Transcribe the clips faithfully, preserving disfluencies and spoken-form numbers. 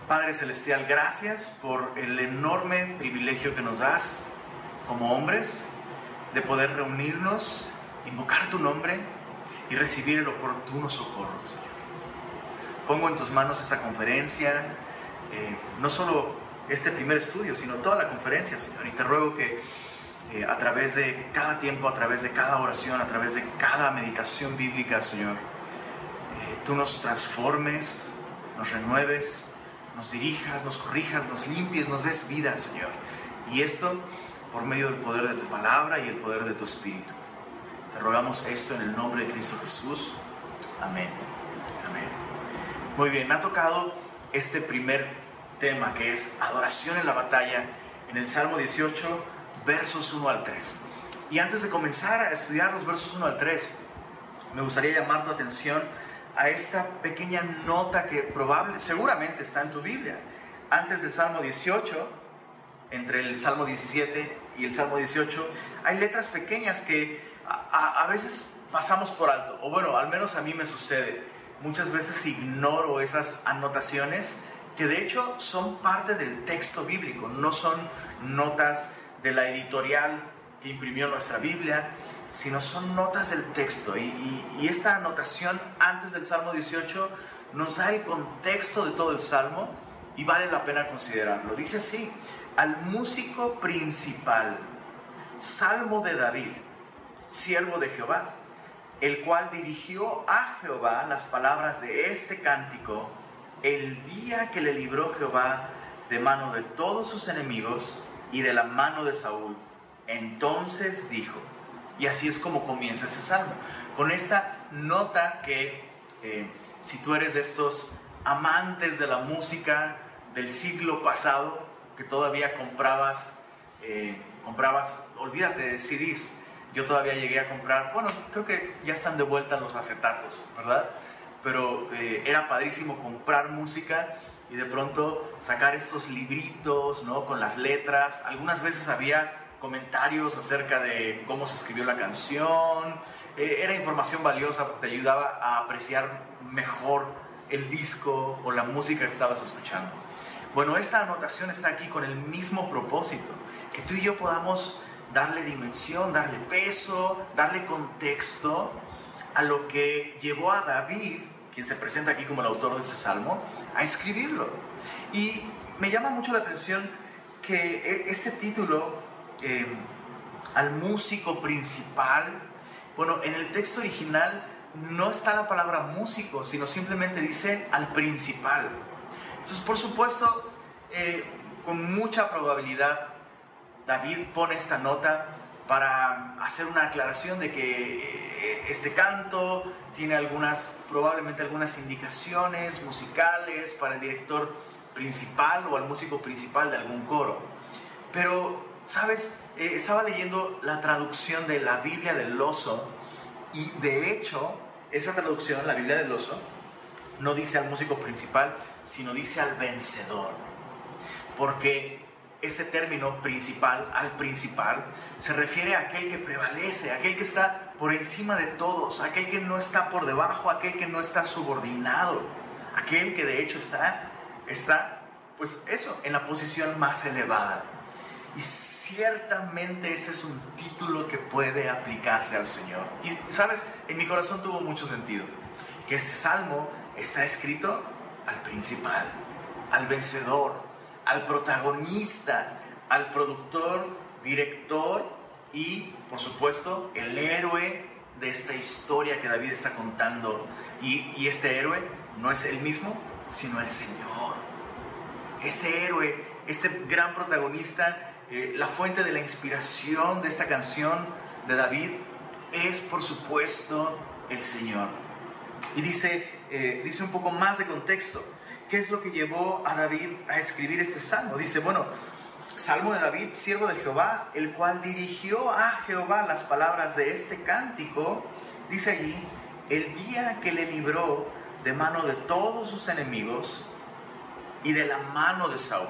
Padre Celestial, gracias por el enorme privilegio que nos das como hombres de poder reunirnos, invocar tu nombre y recibir el oportuno socorro, Señor. Pongo en tus manos esta conferencia, eh, no solo este primer estudio, sino toda la conferencia, Señor. Y te ruego que eh, a través de cada tiempo, a través de cada oración, a través de cada meditación bíblica, Señor, eh, tú nos transformes, nos renueves, nos dirijas, nos corrijas, nos limpies, nos des vida, Señor. Y esto por medio del poder de tu palabra y el poder de tu Espíritu. Te rogamos esto en el nombre de Cristo Jesús. Amén. Amén. Muy bien, me ha tocado este primer tema, que es adoración en la batalla, en el Salmo dieciocho, versos uno al tres. Y antes de comenzar a estudiar los versos uno al tres, me gustaría llamar tu atención a esta pequeña nota que probable, seguramente está en tu Biblia. Antes del Salmo dieciocho, entre el Salmo diecisiete y el Salmo dieciocho, hay letras pequeñas que a, a, a veces pasamos por alto, o bueno, al menos a mí me sucede. Muchas veces ignoro esas anotaciones que de hecho son parte del texto bíblico, no son notas de la editorial que imprimió nuestra Biblia, sino son notas del texto. Y, y, y esta anotación antes del Salmo dieciocho nos da el contexto de todo el Salmo y vale la pena considerarlo. Dice así: al músico principal, Salmo de David, siervo de Jehová, el cual dirigió a Jehová las palabras de este cántico el día que le libró Jehová de mano de todos sus enemigos y de la mano de Saúl. Entonces dijo. Y así es como comienza ese salmo, con esta nota que eh, si tú eres de estos amantes de la música del siglo pasado, que todavía comprabas, eh, comprabas, olvídate de C Ds, yo todavía llegué a comprar, bueno, creo que ya están de vuelta los acetatos, ¿verdad? Pero eh, era padrísimo comprar música y de pronto sacar estos libritos, ¿no? Con las letras. Algunas veces había comentarios acerca de cómo se escribió la canción. Eh, era información valiosa, te ayudaba a apreciar mejor el disco o la música que estabas escuchando. Bueno, esta anotación está aquí con el mismo propósito, que tú y yo podamos darle dimensión, darle peso, darle contexto a lo que llevó a David, quien se presenta aquí como el autor de este salmo, a escribirlo. Y me llama mucho la atención que este título, eh, al músico principal, bueno, en el texto original no está la palabra músico, sino simplemente dice al principal. Entonces, por supuesto, eh, con mucha probabilidad, David pone esta nota para hacer una aclaración de que este canto tiene algunas, probablemente algunas indicaciones musicales para el director principal o al músico principal de algún coro. Pero, ¿sabes? Eh, estaba leyendo la traducción de la Biblia del Oso y de hecho, esa traducción, la Biblia del Oso, no dice al músico principal, sino dice al vencedor. Porque este término principal, al principal, se refiere a aquel que prevalece, a aquel que está por encima de todos, a aquel que no está por debajo, a aquel que no está subordinado, aquel que de hecho está, está, pues eso, en la posición más elevada. Y ciertamente ese es un título que puede aplicarse al Señor. Y, ¿sabes? En mi corazón tuvo mucho sentido que este salmo está escrito al principal, al vencedor, al protagonista, al productor, director y, por supuesto, el héroe de esta historia que David está contando. Y, y este héroe no es él mismo, sino el Señor. Este héroe, este gran protagonista, eh, la fuente de la inspiración de esta canción de David es, por supuesto, el Señor. Y dice, eh, dice un poco más de contexto. ¿Qué es lo que llevó a David a escribir este salmo? Dice, bueno, Salmo de David, siervo de Jehová, el cual dirigió a Jehová las palabras de este cántico, dice allí, el día que le libró de mano de todos sus enemigos y de la mano de Saúl.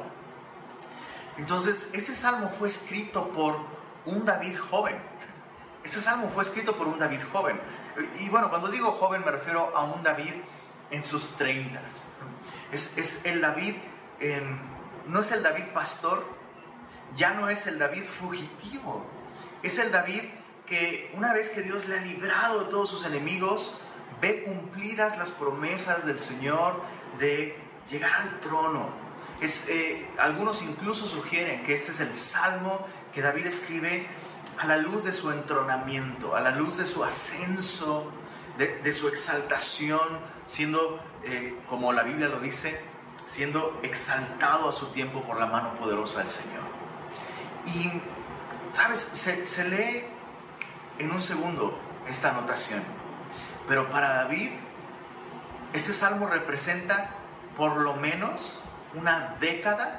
Entonces, este salmo fue escrito por un David joven. Este salmo fue escrito por un David joven. Y bueno, cuando digo joven me refiero a un David en sus treintas. Es, es el David eh, no es el David pastor, ya no es el David fugitivo, es el David que una vez que Dios le ha librado de todos sus enemigos, ve cumplidas las promesas del Señor de llegar al trono. Es, eh, algunos incluso sugieren que este es el salmo que David escribe a la luz de su entronamiento, a la luz de su ascenso, de, de su exaltación, siendo, eh, como la Biblia lo dice, siendo exaltado a su tiempo por la mano poderosa del Señor. Y, ¿sabes? Se, se lee en un segundo esta anotación, pero para David este salmo representa por lo menos una década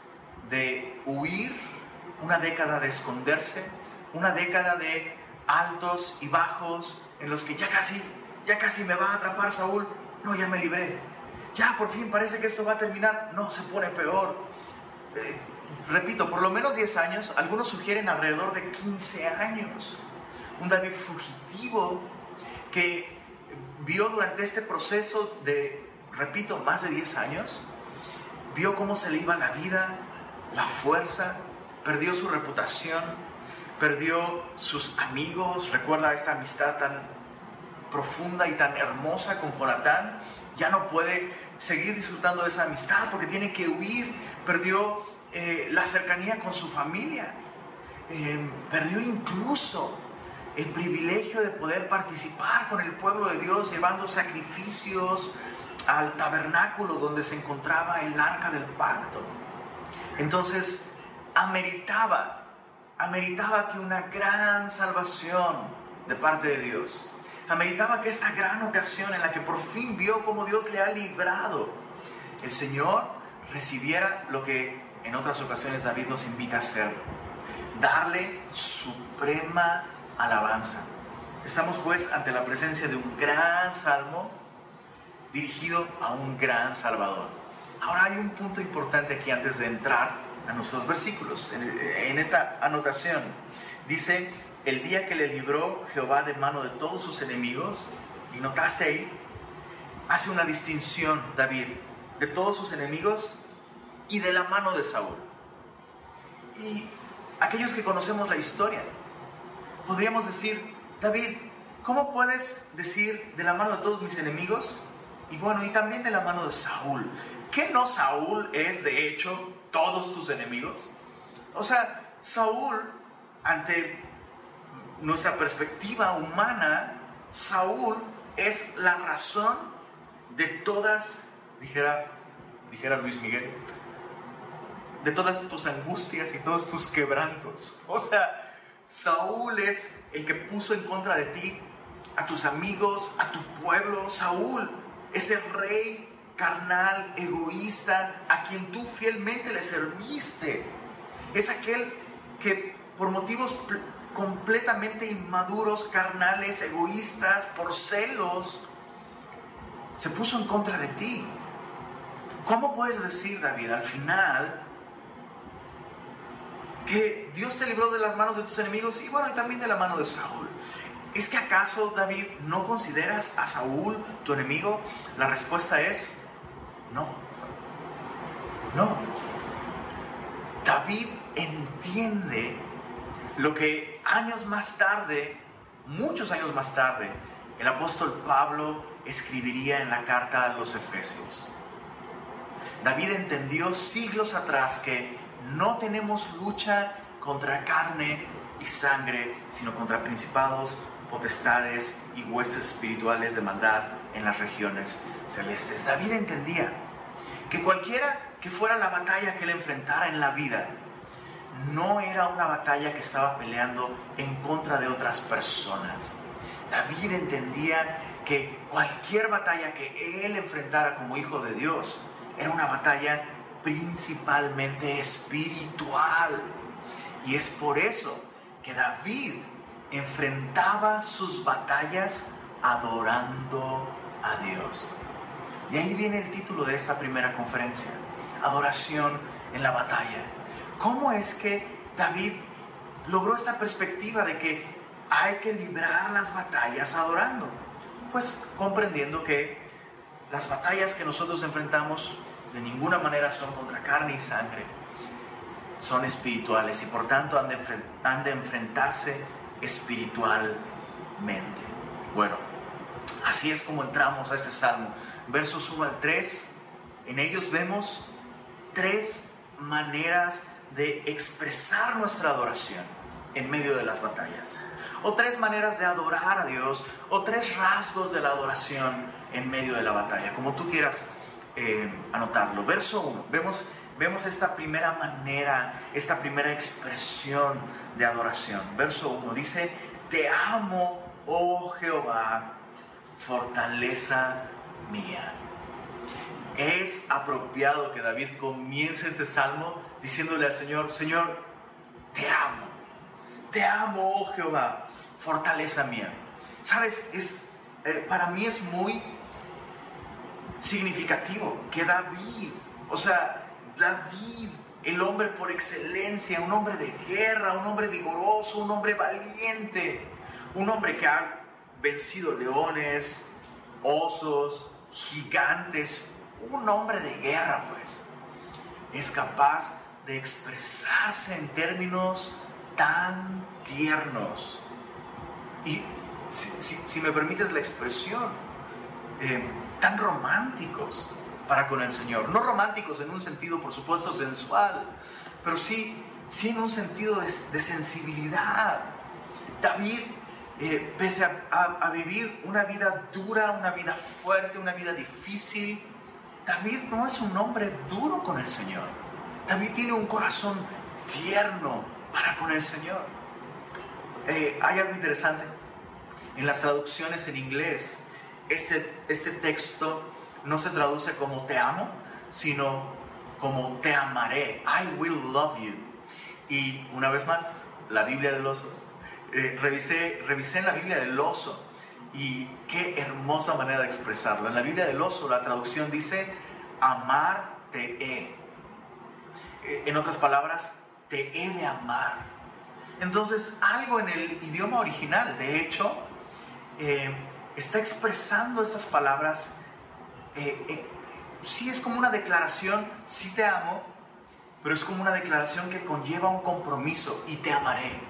de huir, una década de esconderse, una década de altos y bajos en los que ya casi, ya casi me va a atrapar Saúl, no, ya me libré, ya por fin parece que esto va a terminar, no, se pone peor. Eh, repito, por lo menos diez años, algunos sugieren alrededor de quince años. Un David fugitivo que vio durante este proceso de, repito, más de diez años, vio cómo se le iba la vida, la fuerza, perdió su reputación, perdió sus amigos. Recuerda esta amistad tan profunda y tan hermosa con Jonatán. Ya no puede seguir disfrutando de esa amistad porque tiene que huir. Perdió eh, la cercanía con su familia. Eh, perdió incluso el privilegio de poder participar con el pueblo de Dios, llevando sacrificios al tabernáculo donde se encontraba el arca del pacto. Entonces, ameritaba, ameritaba que una gran salvación de parte de Dios, ameritaba que esta gran ocasión en la que por fin vio cómo Dios le ha librado, el Señor recibiera lo que en otras ocasiones David nos invita a hacer: darle suprema alabanza. Estamos pues ante la presencia de un gran salmo dirigido a un gran Salvador. Ahora hay un punto importante aquí antes de entrar a nuestros versículos. En, en esta anotación dice: el día que le libró Jehová de mano de todos sus enemigos. Y notaste ahí, hace una distinción David de todos sus enemigos y de la mano de Saúl. Y aquellos que conocemos la historia podríamos decir: David, ¿cómo puedes decir de la mano de todos mis enemigos? Y bueno, y también de la mano de Saúl. ¿Qué no Saúl es de hecho todos tus enemigos? O sea, Saúl, ante nuestra perspectiva humana, Saúl es la razón de todas, dijera, dijera Luis Miguel, de todas tus angustias y todos tus quebrantos. O sea, Saúl es el que puso en contra de ti a tus amigos, a tu pueblo. Saúl, ese rey carnal, egoísta, a quien tú fielmente le serviste, es aquel que por motivos pl- completamente inmaduros, carnales, egoístas, por celos, se puso en contra de ti. ¿Cómo puedes decir, David, al final, que Dios te libró de las manos de tus enemigos y bueno, y también de la mano de Saúl? ¿Es que acaso, David, no consideras a Saúl tu enemigo? La respuesta es no. No. David entiende lo que años más tarde, muchos años más tarde, el apóstol Pablo escribiría en la carta a los Efesios. David entendió siglos atrás que no tenemos lucha contra carne y sangre, sino contra principados, potestades y huestes espirituales de maldad en las regiones celestes. David entendía que cualquiera que fuera la batalla que él enfrentara en la vida, no era una batalla que estaba peleando en contra de otras personas. David entendía que cualquier batalla que él enfrentara como hijo de Dios era una batalla principalmente espiritual. Y es por eso que David enfrentaba sus batallas adorando a Dios. De ahí viene el título de esta primera conferencia: Adoración en la batalla. ¿Cómo es que David logró esta perspectiva de que hay que librar las batallas adorando? Pues comprendiendo que las batallas que nosotros enfrentamos de ninguna manera son contra carne y sangre, son espirituales y por tanto han de, han de enfrentarse espiritualmente. Bueno, así es como entramos a este salmo. Versos uno al tres, en ellos vemos tres maneras de expresar nuestra adoración en medio de las batallas, o tres maneras de adorar a Dios, o tres rasgos de la adoración en medio de la batalla, como tú quieras eh, anotarlo. Verso uno, vemos, vemos esta primera manera, esta primera expresión de adoración. Verso uno dice: te amo, oh Jehová, fortaleza mía. Es apropiado que David comience este salmo diciéndole al Señor: Señor, te amo, te amo, oh Jehová, fortaleza mía. Sabes, es, eh, para mí es muy significativo que David, o sea, David, el hombre por excelencia, un hombre de guerra, un hombre vigoroso, un hombre valiente, un hombre que ha vencido leones, osos, gigantes, un hombre de guerra, pues, es capaz de expresarse en términos tan tiernos y, si, si, si me permites la expresión, eh, tan románticos para con el Señor. No románticos en un sentido, por supuesto, sensual, pero sí, sí en un sentido de, de sensibilidad. David, eh, pese a, a, a vivir una vida dura, una vida fuerte, una vida difícil, David no es un hombre duro con el Señor. David tiene un corazón tierno para con el Señor. Eh, hay algo interesante. En las traducciones en inglés, este, este texto no se traduce como te amo, sino como te amaré. I will love you. Y una vez más, la Biblia del oso. Eh, revisé, revisé en la Biblia del oso. Y qué hermosa manera de expresarlo. En la Biblia del oso la traducción dice: amar te he. En otras palabras, te he de amar. Entonces, algo en el idioma original, de hecho, eh, está expresando estas palabras. Eh, eh, sí es como una declaración: sí te amo, pero es como una declaración que conlleva un compromiso: y te amaré.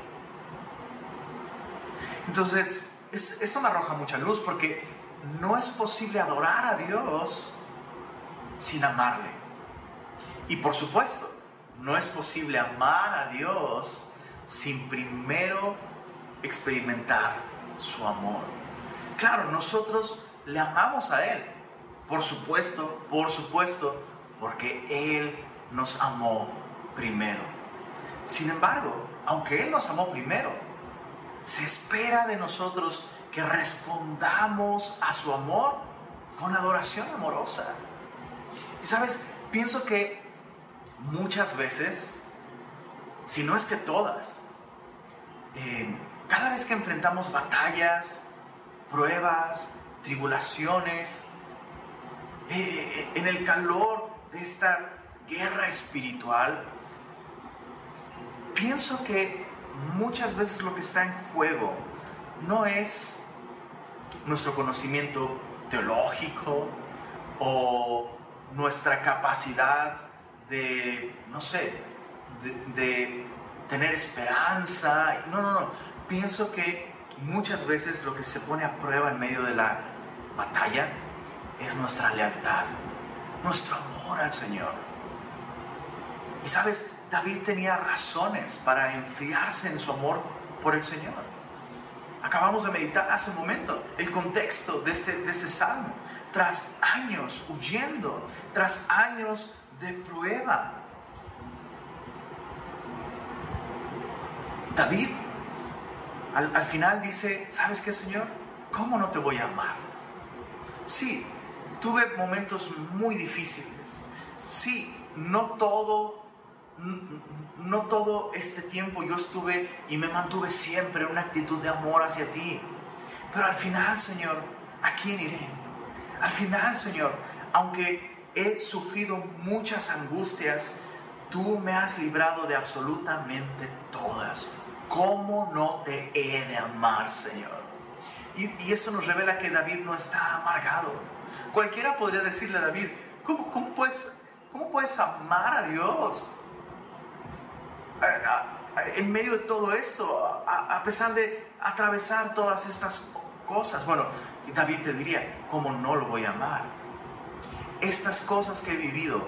Entonces, Es, eso me arroja mucha luz, porque no es posible adorar a Dios sin amarle. Y por supuesto, no es posible amar a Dios sin primero experimentar su amor. Claro, nosotros le amamos a Él, por supuesto, por supuesto, porque Él nos amó primero. Sin embargo, aunque Él nos amó primero, se espera de nosotros que respondamos a su amor con adoración amorosa. Y sabes, pienso que muchas veces, si no es que todas, eh, cada vez que enfrentamos batallas, pruebas, tribulaciones, eh, en el calor de esta guerra espiritual, pienso que muchas veces lo que está en juego no es nuestro conocimiento teológico o nuestra capacidad de, no sé, de, de tener esperanza. No, no, no. Pienso que muchas veces lo que se pone a prueba en medio de la batalla es nuestra lealtad, nuestro amor al Señor. Y sabes, David tenía razones para enfriarse en su amor por el Señor. Acabamos de meditar hace un momento el contexto de este, de este salmo. Tras años huyendo, tras años de prueba, David al, al final dice: ¿sabes qué, Señor? ¿Cómo no te voy a amar? Sí, tuve momentos muy difíciles. Sí, no todo No todo este tiempo yo estuve y me mantuve siempre en una actitud de amor hacia ti. Pero al final, Señor, ¿a quién iré? Al final, Señor, aunque he sufrido muchas angustias, tú me has librado de absolutamente todas. ¿Cómo no te he de amar, Señor? Y, y eso nos revela que David no está amargado. Cualquiera podría decirle a David: ¿cómo, cómo puedes ¿Cómo puedes amar a Dios en medio de todo esto, a, a pesar de atravesar todas estas cosas? Bueno, David te diría, ¿cómo no lo voy a amar? Estas cosas que he vivido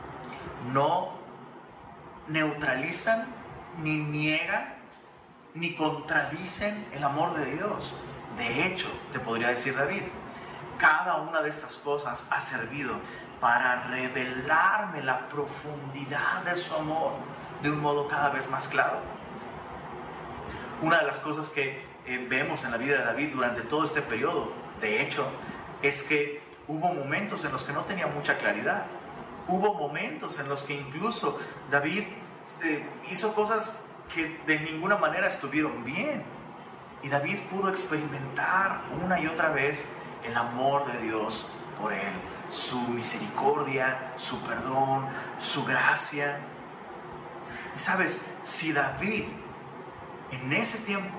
no neutralizan, ni niegan, ni contradicen el amor de Dios. De hecho, te podría decir David, cada una de estas cosas ha servido para revelarme la profundidad de su amor de un modo cada vez más claro. Una de las cosas que eh, vemos en la vida de David durante todo este periodo, de hecho, es que hubo momentos en los que no tenía mucha claridad. Hubo momentos en los que incluso David eh, hizo cosas que de ninguna manera estuvieron bien. Y David pudo experimentar una y otra vez el amor de Dios por él, su misericordia, su perdón, su gracia. Y sabes, si David en ese tiempo,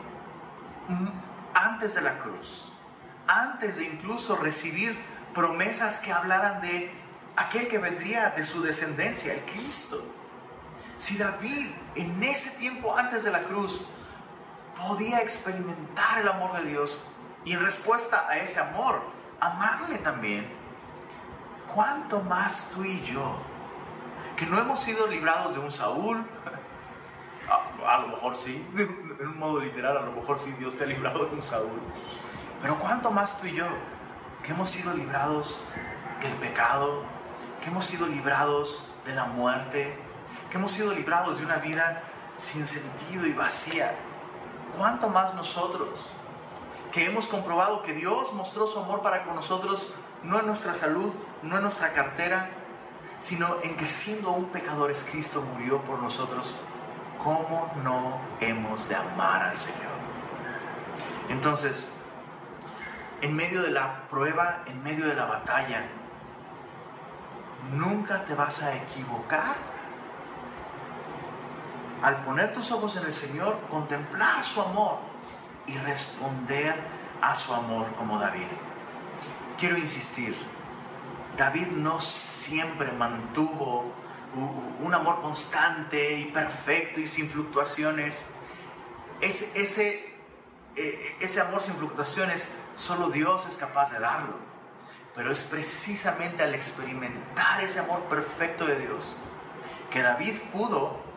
antes de la cruz, antes de incluso recibir promesas que hablaran de aquel que vendría de su descendencia, el Cristo, si David en ese tiempo antes de la cruz podía experimentar el amor de Dios y en respuesta a ese amor, amarle también, ¿cuánto más tú y yo, que no hemos sido librados de un Saúl? A, a lo mejor sí, de un modo literal, a lo mejor sí Dios te ha librado de un Saúl. Pero ¿cuánto más tú y yo, que hemos sido librados del pecado, que hemos sido librados de la muerte, que hemos sido librados de una vida sin sentido y vacía? ¿Cuánto más nosotros, que hemos comprobado que Dios mostró su amor para con nosotros, no en nuestra salud, no en nuestra cartera, sino en que siendo aún pecadores Cristo murió por nosotros? ¿Cómo no hemos de amar al Señor? Entonces, en medio de la prueba, en medio de la batalla, nunca te vas a equivocar al poner tus ojos en el Señor, contemplar su amor y responder a su amor como David. Quiero insistir, David no siempre mantuvo un amor constante y perfecto y sin fluctuaciones. Ese, ese, ese amor sin fluctuaciones solo Dios es capaz de darlo. Pero es precisamente al experimentar ese amor perfecto de Dios que David pudo,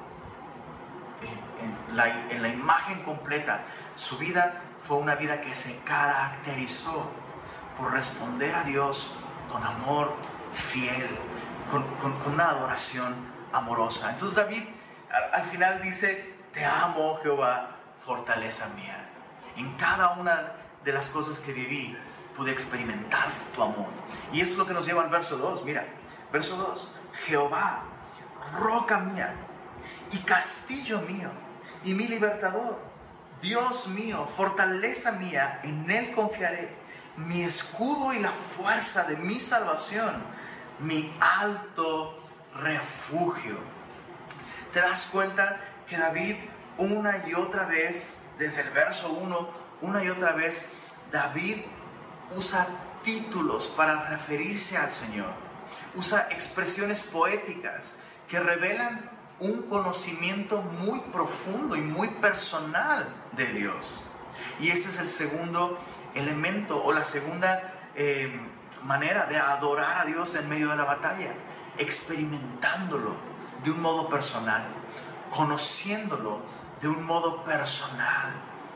en la, en la imagen completa, su vida fue una vida que se caracterizó por responder a Dios con amor fiel, con, con, con una adoración amorosa. Entonces David al, al final dice: te amo, Jehová, fortaleza mía. En cada una de las cosas que viví pude experimentar tu amor. Y eso es lo que nos lleva al verso dos. Mira, verso dos: Jehová, roca mía y castillo mío y mi libertador, Dios mío, fortaleza mía, en él confiaré, mi escudo y la fuerza de mi salvación, mi alto refugio. ¿Te das cuenta que David una y otra vez, desde el verso uno, una y otra vez, David usa títulos para referirse al Señor? Usa expresiones poéticas que revelan un conocimiento muy profundo y muy personal de Dios. Y este es el segundo elemento, o la segunda eh, manera de adorar a Dios en medio de la batalla: experimentándolo de un modo personal, conociéndolo de un modo personal.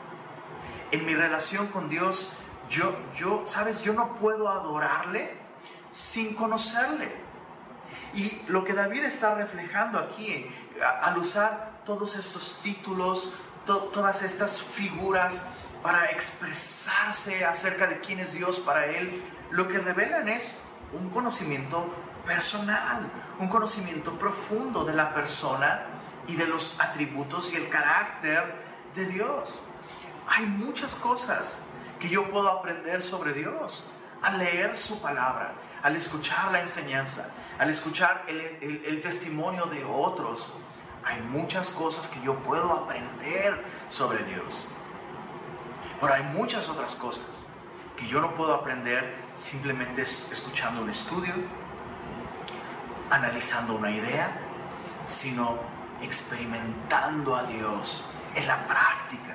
En mi relación con Dios, yo, yo, ¿sabes? Yo no puedo adorarle sin conocerle. Y lo que David está reflejando aquí, al usar todos estos títulos, to- todas estas figuras para expresarse acerca de quién es Dios para él, lo que revelan es un conocimiento personal, un conocimiento profundo de la persona y de los atributos y el carácter de Dios. Hay muchas cosas que yo puedo aprender sobre Dios al leer su palabra, al escuchar la enseñanza, al escuchar el, el, el testimonio de otros. Hay muchas cosas que yo puedo aprender sobre Dios. Pero hay muchas otras cosas que yo no puedo aprender simplemente escuchando un estudio analizando una idea, sino experimentando a Dios en la práctica.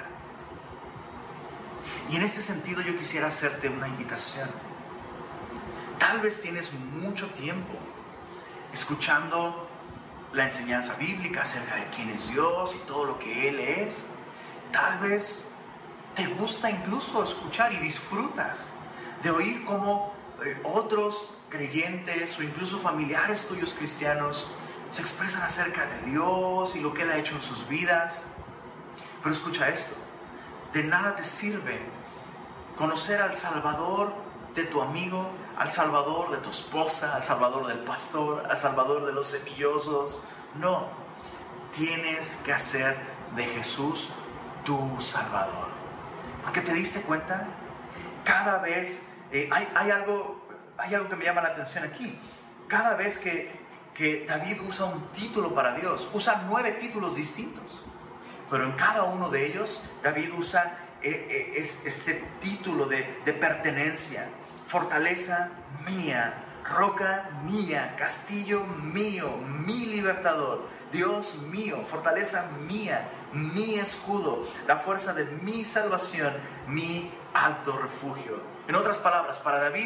Y en ese sentido yo quisiera hacerte una invitación. Tal vez tienes mucho tiempo escuchando la enseñanza bíblica acerca de quién es Dios y todo lo que Él es. Tal vez te gusta incluso escuchar y disfrutas de oír cómo eh, otros creyentes o incluso familiares tuyos cristianos se expresan acerca de Dios y lo que Él ha hecho en sus vidas. Pero escucha esto, de nada te sirve conocer al Salvador de tu amigo, al Salvador de tu esposa, al Salvador del pastor, al Salvador de los semillosos. No, tienes que hacer de Jesús tu Salvador. Porque te diste cuenta, cada vez eh, hay, hay, algo, hay algo que me llama la atención aquí. Cada vez que, que David usa un título para Dios, usa nueve títulos distintos. Pero en cada uno de ellos, David usa eh, eh, es, este título de, de pertenencia. Fortaleza mía, roca mía, castillo mío, mi libertador, Dios mío, fortaleza mía, mi escudo, la fuerza de mi salvación, mi alto refugio. En otras palabras, para David,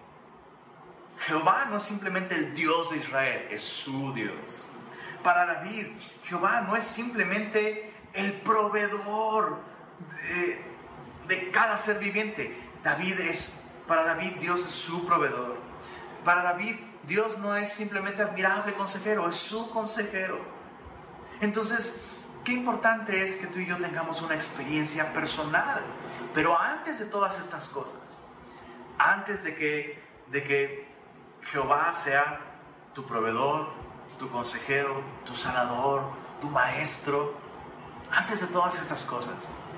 Jehová no es simplemente el Dios de Israel, es su Dios. Para David, Jehová no es simplemente el proveedor de, de cada ser viviente. David es Para David, Dios es su proveedor. Para David, Dios no es simplemente admirable consejero, es su consejero. Entonces, qué importante es que tú y yo tengamos una experiencia personal. Pero antes de todas estas cosas, antes de que, de que Jehová sea tu proveedor, tu consejero, tu sanador, tu maestro, antes de todas estas cosas,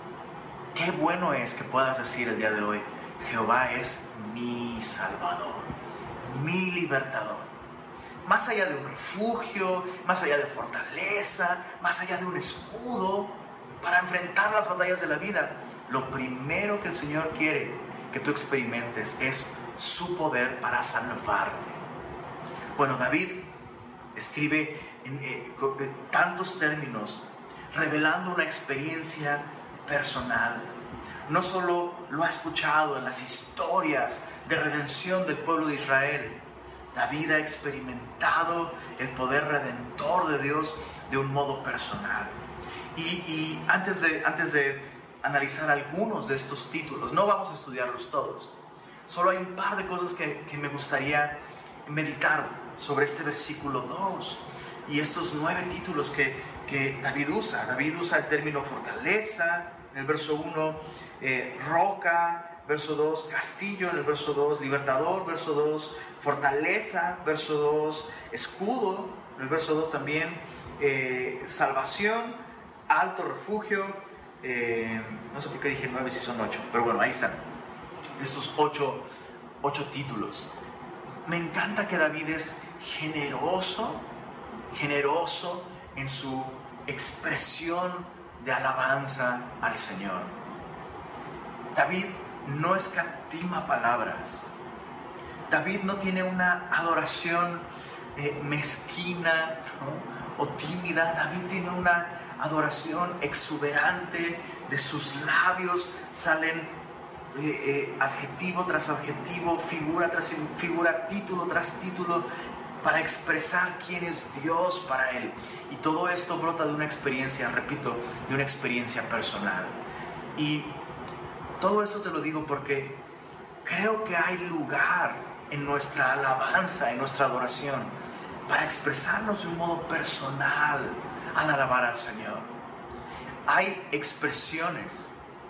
qué bueno es que puedas decir el día de hoy: Jehová es mi Salvador, mi libertador. Más allá de un refugio, más allá de fortaleza, más allá de un escudo para enfrentar las batallas de la vida, lo primero que el Señor quiere que tú experimentes es su poder para salvarte. Bueno, David escribe en, eh, en tantos términos, revelando una experiencia personal. No solo lo ha escuchado en las historias de redención del pueblo de Israel, David ha experimentado el poder redentor de Dios de un modo personal. Y, y antes, de, antes de analizar algunos de estos títulos, no vamos a estudiarlos todos, solo hay un par de cosas que, que me gustaría meditar sobre este versículo dos y estos nueve títulos que, que David usa. David usa el término fortaleza en el verso uno, eh, roca, verso dos, castillo en el verso dos, libertador, verso dos, fortaleza, verso dos, escudo en el verso dos también, eh, salvación, alto refugio, eh, no sé por qué dije nueve si son ocho, pero bueno, ahí están estos ocho, ocho títulos. Me encanta que David es generoso, generoso en su expresión de alabanza al Señor. David no escatima palabras. David no tiene una adoración eh, mezquina, ¿no?, o tímida. David tiene una adoración exuberante. De sus labios salen eh, eh, adjetivo tras adjetivo, figura tras figura, título tras título, para expresar quién es Dios para él. Y todo esto brota de una experiencia, repito, de una experiencia personal. Y todo esto te lo digo porque creo que hay lugar en nuestra alabanza, en nuestra adoración, para expresarnos de un modo personal al alabar al Señor. Hay expresiones.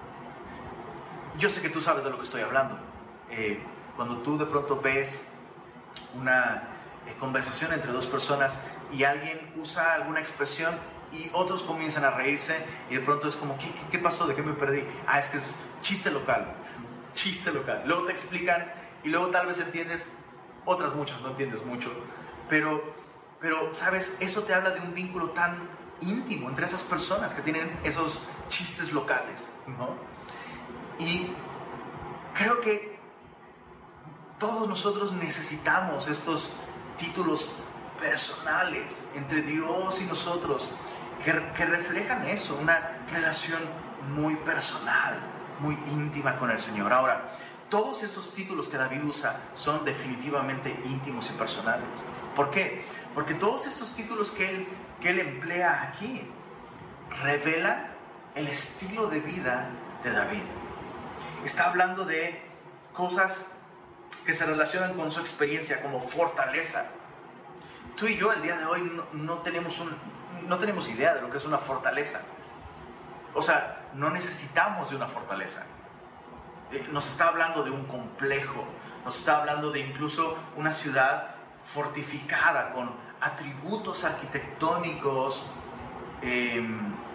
Yo sé que tú sabes de lo que estoy hablando. Eh, cuando tú de pronto ves una eh, conversación entre dos personas y alguien usa alguna expresión y otros comienzan a reírse y de pronto es como, ¿qué, qué, qué pasó? ¿De qué me perdí? Ah, es que es chiste local, chiste local. Luego te explican y luego tal vez entiendes, otras muchas no entiendes mucho, pero, pero ¿sabes? Eso te habla de un vínculo tan íntimo entre esas personas que tienen esos chistes locales, ¿no? Y creo que todos nosotros necesitamos estos títulos personales entre Dios y nosotros que, que reflejan eso, una relación muy personal, muy íntima con el Señor. Ahora, todos esos títulos que David usa son definitivamente íntimos y personales. ¿Por qué? Porque todos estos títulos que él, que él emplea aquí revelan el estilo de vida de David. Está hablando de cosas que se relacionan con su experiencia, como fortaleza. Tú y yo el día de hoy no, no, tenemos un, no tenemos idea de lo que es una fortaleza. O sea, no necesitamos de una fortaleza. Nos está hablando de un complejo, nos está hablando de incluso una ciudad fortificada con atributos arquitectónicos eh,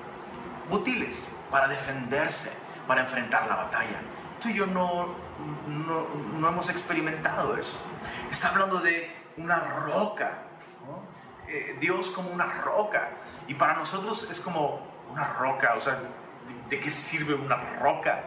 útiles para defenderse, para enfrentar la batalla. Tú y yo no, no, no hemos experimentado eso. Está hablando de una roca, ¿no? eh, Dios como una roca, y para nosotros es como una roca. O sea, ¿de, de qué sirve una roca?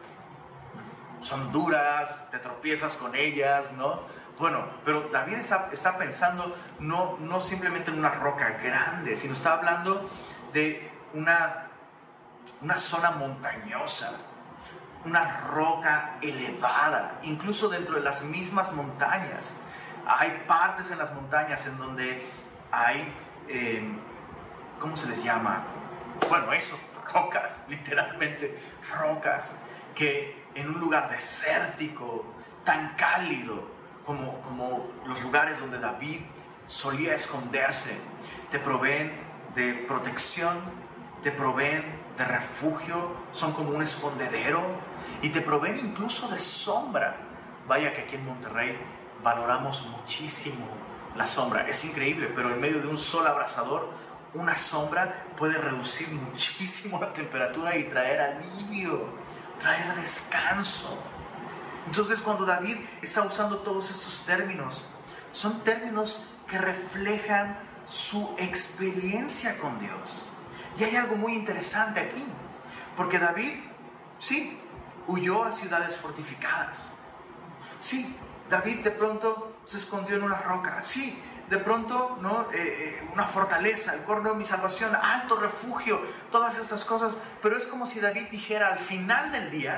Son duras, te tropiezas con ellas, ¿no? Bueno, pero David está, está pensando no, no simplemente en una roca grande, sino está hablando de una, una zona montañosa, una roca elevada, incluso dentro de las mismas montañas. Hay partes en las montañas en donde hay, eh, ¿cómo se les llama? Bueno, eso, rocas, literalmente rocas, que en un lugar desértico, tan cálido como, como los lugares donde David solía esconderse, te proveen de protección, te proveen de refugio, son como un escondedero, y te proveen incluso de sombra. Vaya que aquí en Monterrey valoramos muchísimo la sombra. Es increíble, pero en medio de un sol abrasador, una sombra puede reducir muchísimo la temperatura y traer alivio, traer descanso. Entonces, cuando David está usando todos estos términos, son términos que reflejan su experiencia con Dios. Y hay algo muy interesante aquí, porque David, sí, huyó a ciudades fortificadas. Sí, David de pronto se escondió en una roca. Sí, de pronto, ¿no? Eh, eh, una fortaleza, el corno de mi salvación, alto refugio, todas estas cosas. Pero es como si David dijera al final del día: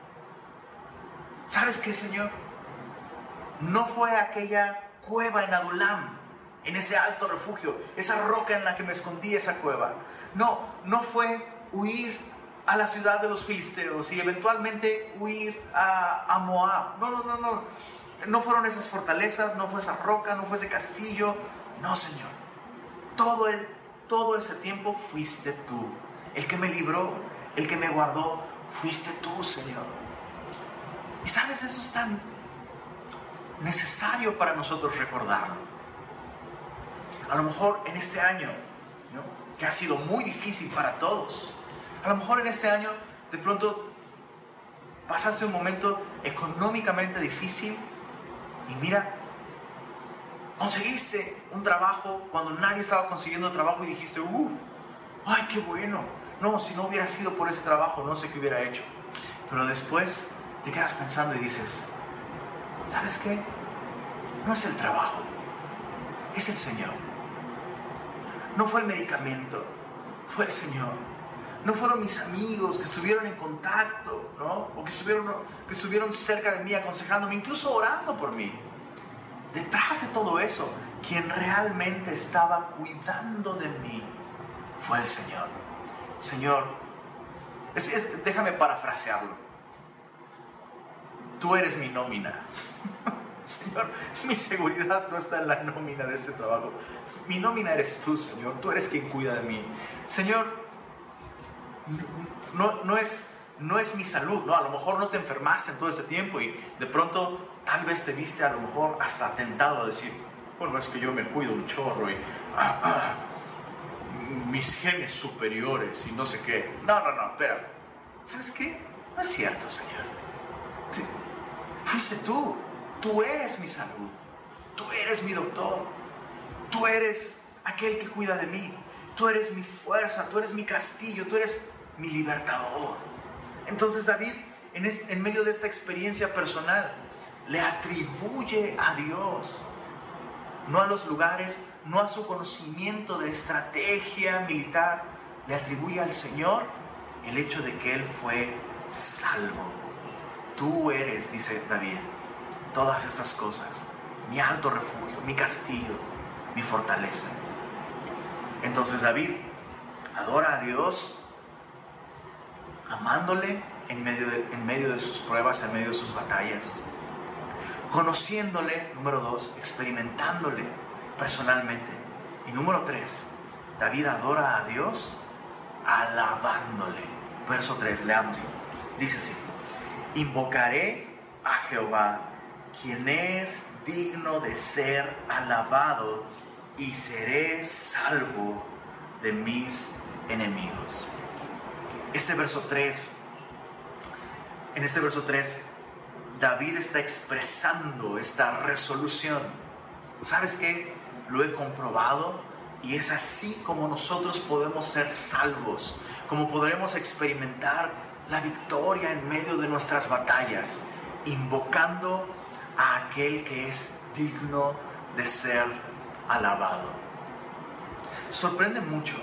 ¿sabes qué, Señor? No fue aquella cueva en Adulam, en ese alto refugio, esa roca en la que me escondí, esa cueva. No, no fue huir a la ciudad de los filisteos y eventualmente huir a, a Moab. No, no, no, no. No fueron esas fortalezas, no fue esa roca, no fue ese castillo. No, Señor. Todo, el, todo ese tiempo fuiste tú. El que me libró, el que me guardó, fuiste tú, Señor. Y sabes, eso es tan necesario para nosotros recordarlo. A lo mejor en este año, ¿no?, que ha sido muy difícil para todos, a lo mejor en este año de pronto pasaste un momento económicamente difícil y mira, conseguiste un trabajo cuando nadie estaba consiguiendo trabajo y dijiste: uff, ay, qué bueno. No, si no hubiera sido por ese trabajo, no sé qué hubiera hecho. Pero después te quedas pensando y dices: ¿sabes qué? No es el trabajo, es el Señor. No fue el medicamento, fue el Señor. No fueron mis amigos que estuvieron en contacto, ¿no? O que estuvieron, que estuvieron cerca de mí aconsejándome, incluso orando por mí. Detrás de todo eso, quien realmente estaba cuidando de mí fue el Señor. Señor, es, es, déjame parafrasearlo. Tú eres mi nómina. Señor, mi seguridad no está en la nómina de este trabajo. Mi nómina eres tú, Señor. Tú eres quien cuida de mí. Señor, no, no, es, no es mi salud, ¿no? A lo mejor no te enfermaste en todo este tiempo y de pronto tal vez te viste a lo mejor hasta tentado a decir: bueno, es que yo me cuido un chorro y ah, ah, mis genes superiores y no sé qué. No, no, no, espera. ¿Sabes qué? No es cierto, Señor. Sí, fuiste tú. Tú eres mi salud. Tú eres mi doctor. Tú eres aquel que cuida de mí. Tú eres mi fuerza. Tú eres mi castillo. Tú eres mi libertador. Entonces David, en, es, en medio de esta experiencia personal, le atribuye a Dios, no a los lugares, no a su conocimiento de estrategia militar, le atribuye al Señor el hecho de que él fue salvo. Tú eres, dice David, todas estas cosas, mi alto refugio, mi castillo, mi fortaleza. Entonces David adora a Dios, amándole en medio de, en medio de sus pruebas, en medio de sus batallas, conociéndole, número dos, experimentándole personalmente. Y número tres, David adora a Dios alabándole. Verso tres, leámoslo. Dice así: invocaré a Jehová, quien es digno de ser alabado, y seré salvo de mis enemigos. Este verso tres, en este verso tres, David está expresando esta resolución. ¿Sabes qué? Lo he comprobado y es así como nosotros podemos ser salvos, como podremos experimentar la victoria en medio de nuestras batallas, invocando a aquel que es digno de ser alabado. Sorprende mucho,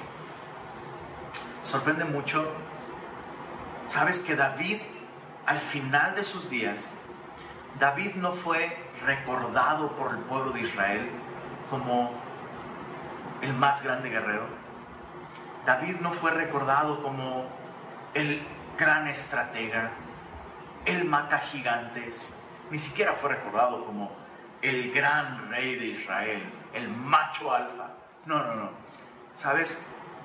sorprende mucho. ¿Sabes que David, al final de sus días, David no fue recordado por el pueblo de Israel como el más grande guerrero? David no fue recordado como el gran estratega, el mata gigantes, ni siquiera fue recordado como el gran rey de Israel, el macho alfa. No, no, no. ¿Sabes?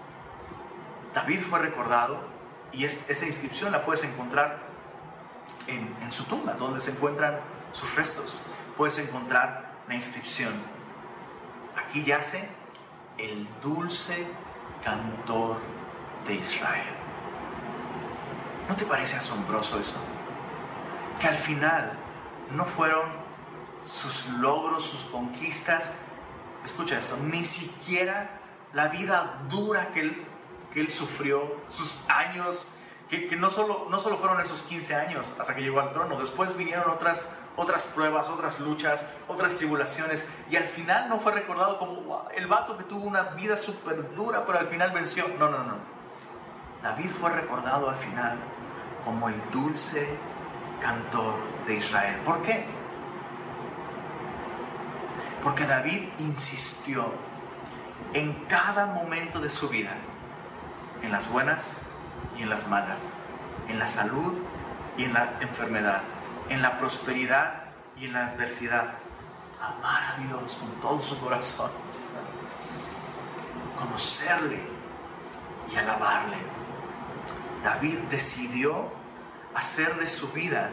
David fue recordado, y es, esa inscripción la puedes encontrar en, en su tumba, donde se encuentran sus restos. Puedes encontrar la inscripción: aquí yace el dulce cantor de Israel. ¿No te parece asombroso eso? Que al final no fueron sus logros, sus conquistas, escucha esto, ni siquiera la vida dura que él, que él sufrió, sus años, que, que no, solo, no solo fueron esos quince años hasta que llegó al trono, después vinieron otras, otras pruebas, otras luchas, otras tribulaciones, y al final no fue recordado como wow, el vato que tuvo una vida súper dura, pero al final venció. No, no, no. David fue recordado al final como el dulce cantor de Israel. ¿Por qué? Porque David insistió en cada momento de su vida, en las buenas y en las malas, en la salud y en la enfermedad, en la prosperidad y en la adversidad, amar a Dios con todo su corazón, conocerle y alabarle. David decidió hacer de su vida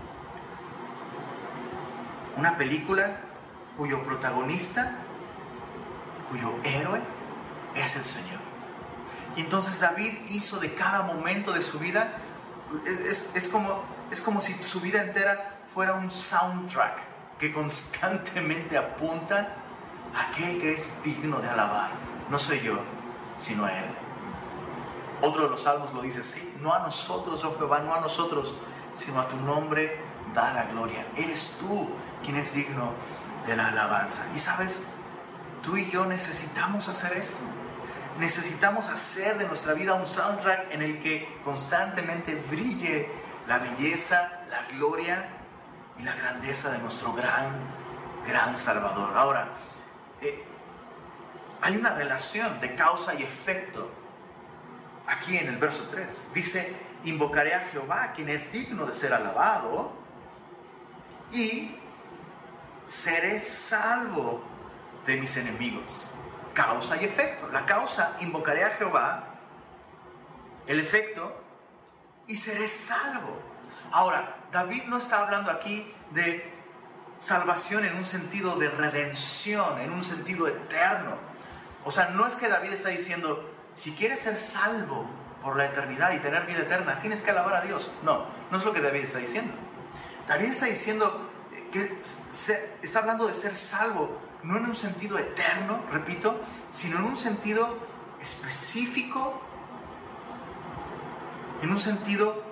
una película cuyo protagonista, cuyo héroe es el Señor. Y entonces David hizo de cada momento de su vida, es, es, es, como, es como si su vida entera fuera un soundtrack que constantemente apunta a aquel que es digno de alabar. No soy yo, sino a Él. Otro de los salmos lo dice así: no a nosotros, oh Jehová, no a nosotros, sino a tu nombre da la gloria. Eres tú quien es digno de la alabanza. Y sabes, tú y yo necesitamos hacer esto. Necesitamos hacer de nuestra vida un soundtrack en el que constantemente brille la belleza, la gloria y la grandeza de nuestro gran, gran Salvador. Ahora, eh, hay una relación de causa y efecto aquí en el verso tres. Dice: invocaré a Jehová, quien es digno de ser alabado, y seré salvo de mis enemigos. Causa y efecto. La causa: invocaré a Jehová. El efecto: y seré salvo. Ahora, David no está hablando aquí de salvación en un sentido de redención, en un sentido eterno. O sea, no es que David está diciendo: si quieres ser salvo por la eternidad y tener vida eterna, tienes que alabar a Dios. No, no es lo que David está diciendo. David está diciendo que se, está hablando de ser salvo, no en un sentido eterno, repito, sino en un sentido específico, en un sentido,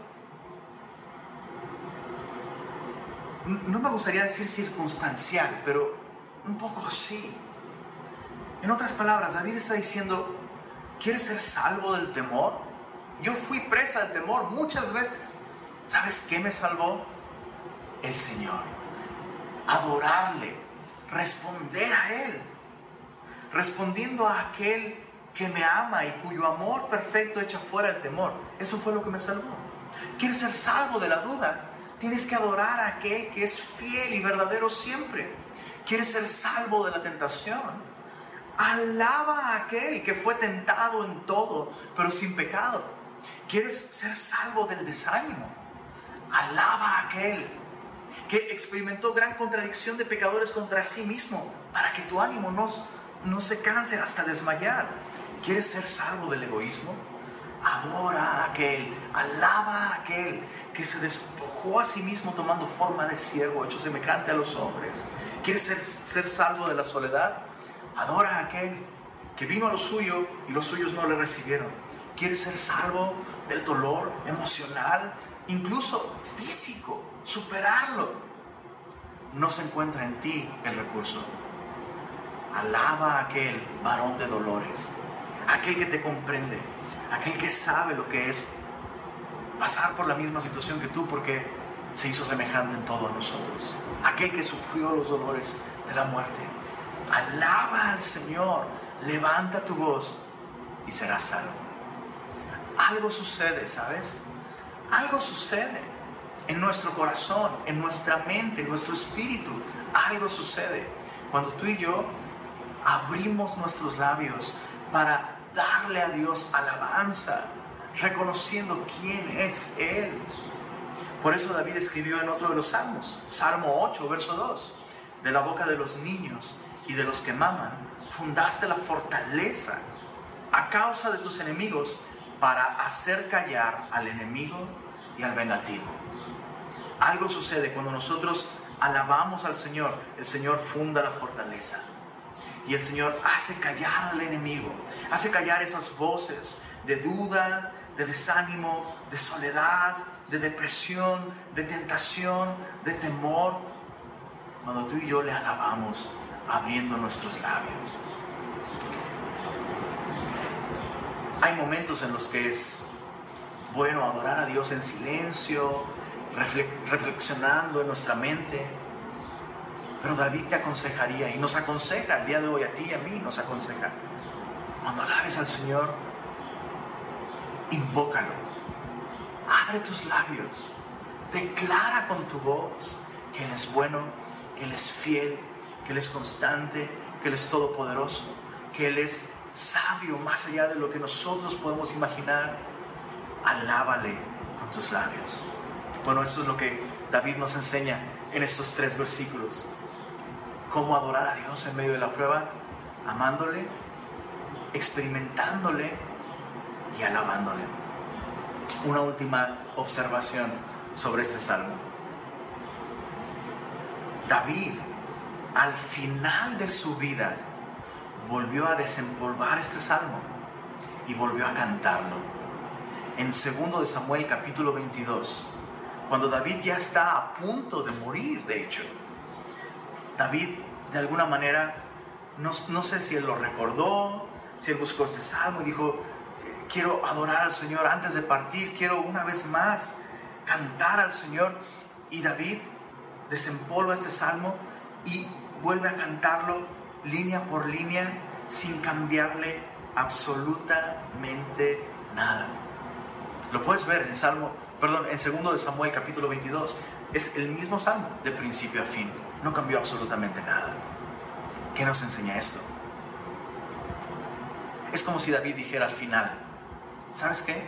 no me gustaría decir circunstancial, pero un poco sí. En otras palabras, David está diciendo, ¿quieres ser salvo del temor? Yo fui presa del temor muchas veces. ¿Sabes qué me salvó? El Señor. Adorarle, responder a Él, respondiendo a aquel que me ama y cuyo amor perfecto echa fuera el temor. Eso fue lo que me salvó. ¿Quieres ser salvo de la duda? Tienes que adorar a aquel que es fiel y verdadero siempre. ¿Quieres ser salvo de la tentación? Alaba a aquel que fue tentado en todo, pero sin pecado. ¿Quieres ser salvo del desánimo? Alaba a aquel que experimentó gran contradicción de pecadores contra sí mismo, para que tu ánimo no, no se canse hasta desmayar. ¿Quieres ser salvo del egoísmo? Adora a aquel, alaba a aquel que se despojó a sí mismo tomando forma de siervo, hecho semejante a los hombres. ¿Quieres ser, ser salvo de la soledad? Adora a aquel que vino a lo suyo y los suyos no le recibieron. ¿Quieres ser salvo del dolor emocional, incluso físico? Superarlo. No se encuentra en ti el recurso. Alaba a aquel varón de dolores, aquel que te comprende, aquel que sabe lo que es pasar por la misma situación que tú, porque se hizo semejante en todo a nosotros, aquel que sufrió los dolores de la muerte. Alaba al Señor, levanta tu voz y serás salvo. Algo sucede, ¿sabes? Algo sucede en nuestro corazón, en nuestra mente, en nuestro espíritu. Algo sucede cuando tú y yo abrimos nuestros labios para darle a Dios alabanza, reconociendo quién es Él. Por eso David escribió en otro de los salmos, Salmo ocho, verso dos: de la boca de los niños y de los que maman, fundaste la fortaleza a causa de tus enemigos, para hacer callar al enemigo y al vengativo. Algo sucede cuando nosotros alabamos al Señor. El Señor funda la fortaleza y el Señor hace callar al enemigo, hace callar esas voces de duda, de desánimo, de soledad, de depresión, de tentación, de temor, cuando tú y yo le alabamos abriendo nuestros labios. Hay momentos en los que es bueno adorar a Dios en silencio, reflexionando en nuestra mente. Pero David te aconsejaría, y nos aconseja el día de hoy, a ti y a mí nos aconseja: cuando alabes al Señor, invócalo, abre tus labios, declara con tu voz que Él es bueno, que Él es fiel, que Él es constante, que Él es todopoderoso, que Él es sabio más allá de lo que nosotros podemos imaginar. Alábale con tus labios. Bueno, eso es lo que David nos enseña en estos tres versículos. Cómo adorar a Dios en medio de la prueba: amándole, experimentándole y alabándole. Una última observación sobre este salmo. David, al final de su vida, volvió a desempolvar este salmo y volvió a cantarlo. En segundo de Samuel capítulo veintidós, cuando David ya está a punto de morir, de hecho, David de alguna manera, no, no sé si él lo recordó, si él buscó este salmo y dijo: quiero adorar al Señor antes de partir, quiero una vez más cantar al Señor. Y David desempolva este salmo y vuelve a cantarlo línea por línea, sin cambiarle absolutamente nada. Lo puedes ver en Salmo, perdón, en segundo de Samuel capítulo veintidós. Es el mismo salmo de principio a fin. No cambió absolutamente nada. ¿Qué nos enseña esto? Es como si David dijera al final: ¿sabes qué?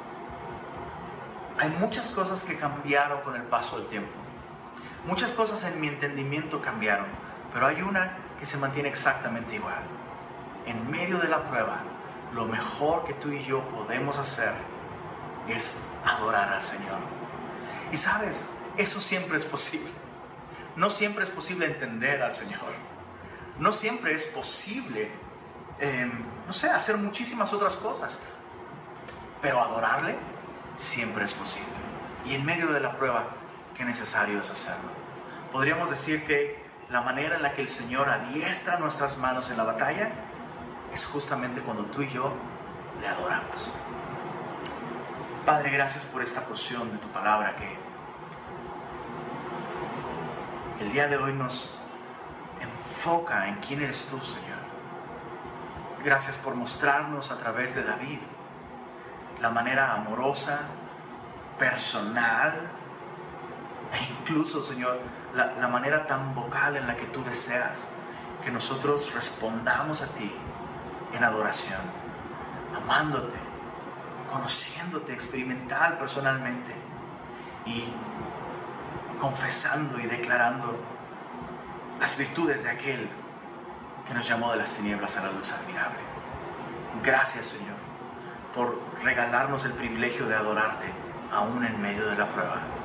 Hay muchas cosas que cambiaron con el paso del tiempo. Muchas cosas en mi entendimiento cambiaron, pero hay una que se mantiene exactamente igual. En medio de la prueba, lo mejor que tú y yo podemos hacer es adorar al Señor. Y sabes, eso siempre es posible. No siempre es posible entender al Señor. No siempre es posible, eh, no sé, hacer muchísimas otras cosas. Pero adorarle siempre es posible. Y en medio de la prueba, qué necesario es hacerlo. Podríamos decir que la manera en la que el Señor adiestra nuestras manos en la batalla es justamente cuando tú y yo le adoramos. Padre, gracias por esta porción de tu palabra que el día de hoy nos enfoca en quién eres tú, Señor. Gracias por mostrarnos a través de David la manera amorosa, personal e incluso, Señor, la, la manera tan vocal en la que tú deseas que nosotros respondamos a ti en adoración, amándote, conociéndote experimental personalmente y confesando y declarando las virtudes de aquel que nos llamó de las tinieblas a la luz admirable. Gracias, Señor, por regalarnos el privilegio de adorarte aún en medio de la prueba.